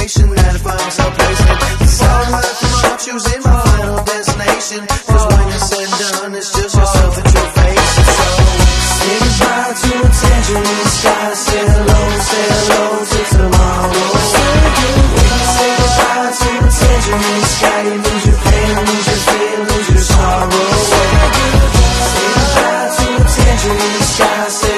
destination that I find myself placing. It's all right from my heart, choosing my final destination. Cause when you're said and done, it's just yourself that you're facing. So say goodbye to a tangerine sky. Say hello to tomorrow. Say goodbye to a tangerine sky. You lose your pain, lose your fear, lose your sorrow. Say goodbye to a tangerine sky. Say